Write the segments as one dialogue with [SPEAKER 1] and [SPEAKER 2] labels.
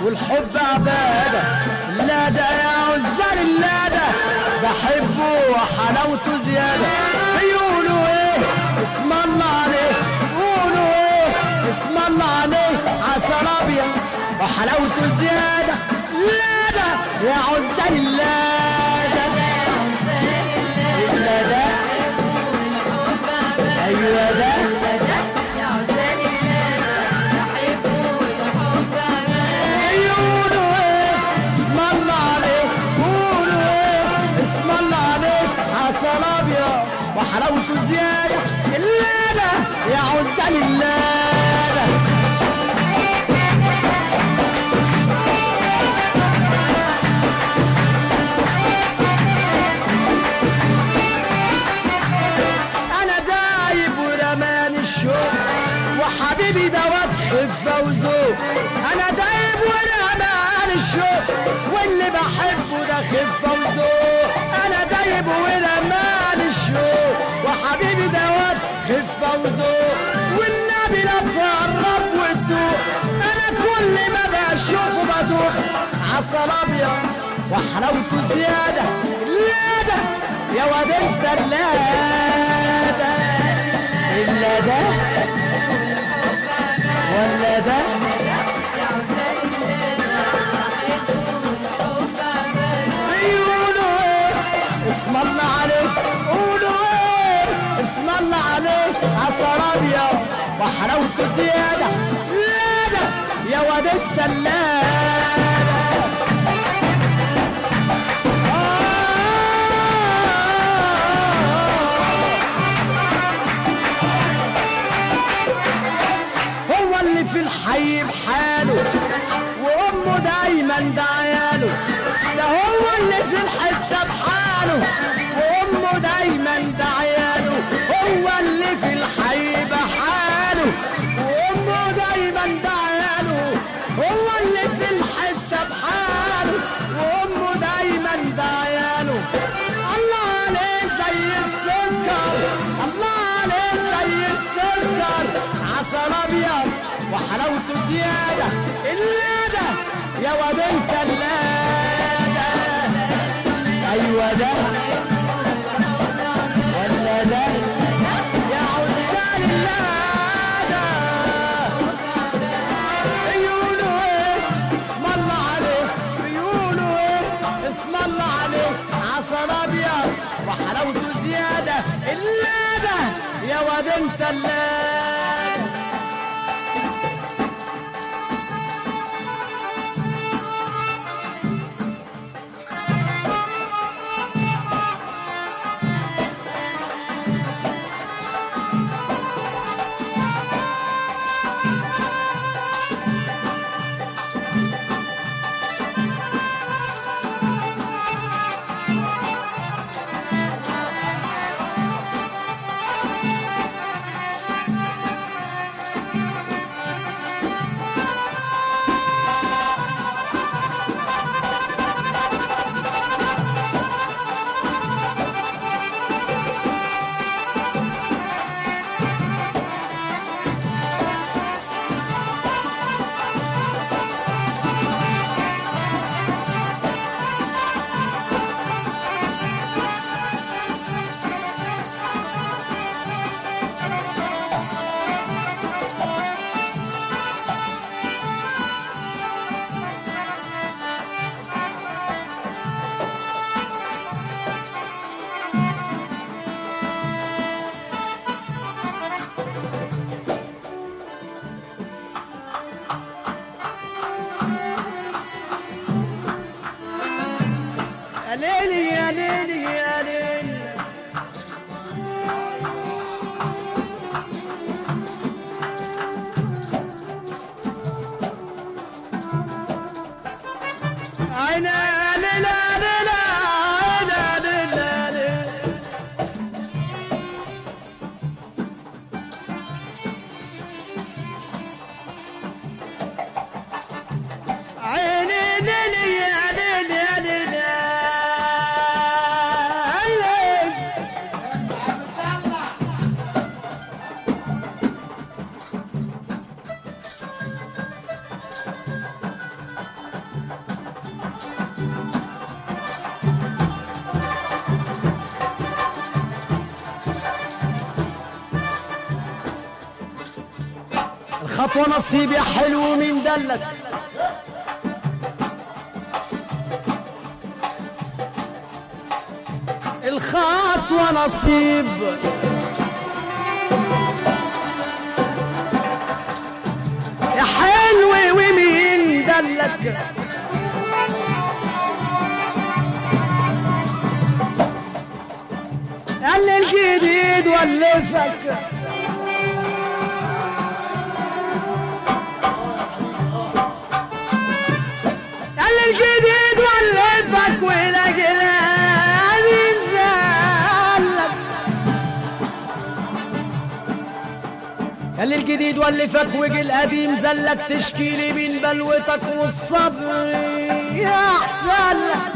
[SPEAKER 1] والحب عبادة. لا ده يا عزال الله ده بحبه وحلاوته زيادة. بيقولوا ايه اسم الله عليه، يقولوا ايه اسم الله عليه، عسل ابيض وحلاوته زيادة. لا ده يا عزال الله ده إلا ده ايوه ده وحلاوته زيادة. الليلة يا عزال الليلة. أنا دايب ورمان الشوق وحبيبي دوت خفة وذوق. أنا دايب ورمان الشوق واللي بحبه ده خفة وذوق. أنا دايب ورمان الشوق وحبيبي دوت خفة وذوق. والنبي لا تقرب وتدوق. أنا كل ما بشوفه بدوق. عسل أبيض وحلاوته زيادة. لا ده يا واد أنت لا ده إلا ده ولا ده بيقولوا ايه اسم الله عليه، قولوا ايه اسم الله عليه، عسل ابيض وحلاوته زياده. لا ده يا واد التلاجه. هو اللي في الحي بحاله وامه دايما دعياله. ده هو اللي في الحته بحاله وامه دايما دعياله. هو اللي في الحي بحاله وامه دايما دعياله. هو اللي في الحته بحاله وامه دايما دعياله. الله عليه زي السكر، الله عليه زي السكر، عسل ابيض وحلاوته زياده. اللي ده يا واد انت اللي ده ايوه ده ولا ده يا عزال الله ده. بيقولوا ايه اسم الله عليه، بيقولوا ايه اسم الله عليه، عسل ابيض وحلاوته زياده. اللي ده يا واد انت اللي ليلي يا ليلي يا ليلي. عينا ليلى ليلى عينا ليلى ليلى. عيني ليلي يا ليلي يا ليلي. الخطوة نصيب يا حلو مين دلك؟ الخطوة نصيب يا حلو ومين دلك؟ قال الجديد ولفك قال الجديد ولفك ولجلالي زالك قال الجديد ولفك وجي القديم زلك تشكيلي من بلوتك والصبر يا احسن لك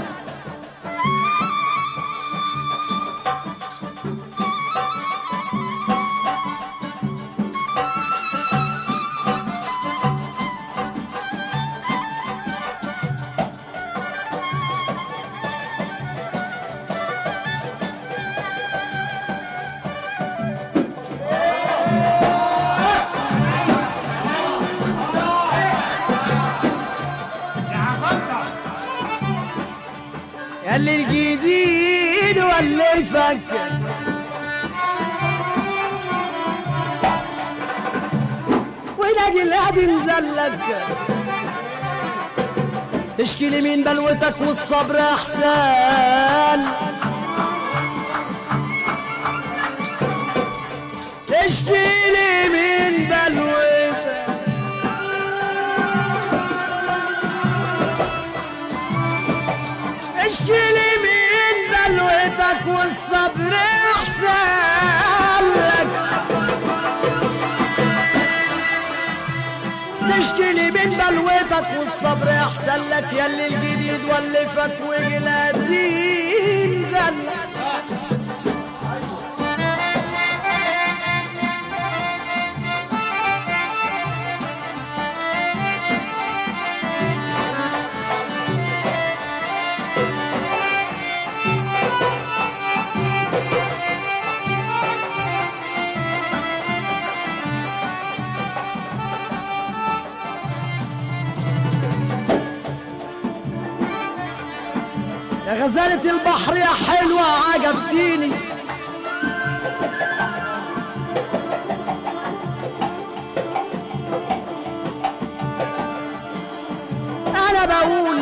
[SPEAKER 1] قال الجديد ولفك ولاقي القديم زلك تشكي لي من بلوتك والصبر احسن تشكي لي من بلوتك اشكي لي من بلوتك والصبر احسن لك تشكي لي من بلوتك والصبر احسن لك ياللي الجديد ولفك وجلادين زلك يا غزالة البحر يا حلوة عجبتيني أنا بقول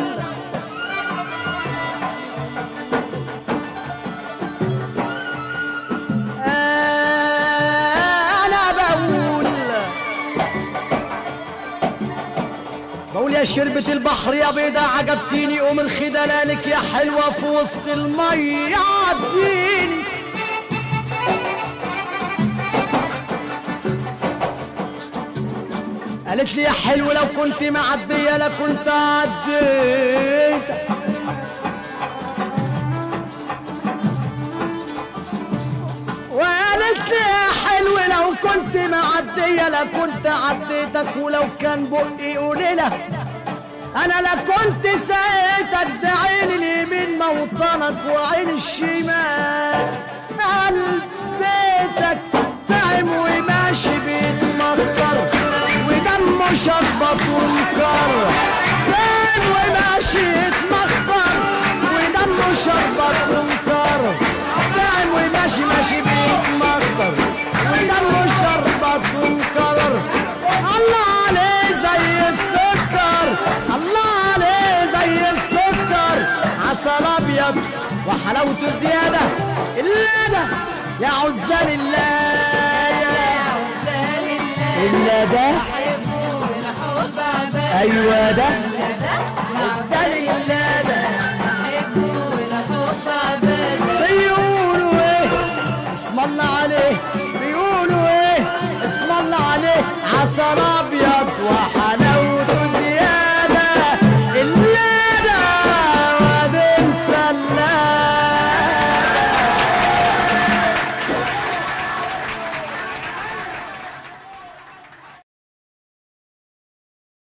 [SPEAKER 1] يا شربة البحر يا بيضة عجبتيني ومن خدلالك يا حلوة في وسط المية عديني قالت لي يا حلو لو كنت معدية لكنت عديت وقالت لي يا حلو لو كنت معدية لكنت عديتك ولو كان بقي قليلة انا لا كنت سقيتك ده عين اليمين موطنك وعين الشمال بيتك تعب وماشي بيتمطر ودمه شربط ومكر تعب وماشي يتمخطر ودمه شربط ومكر تعب وماشي ماشي بيتمطر ودمه شربط ومكر الله عليه زي السكر الله عليه زي السكر عسل ابيض وحلاوته زياده اللاده يا عزال اللاده ايوه ده عزال اللاده بيقولوا ايه اسم الله عليه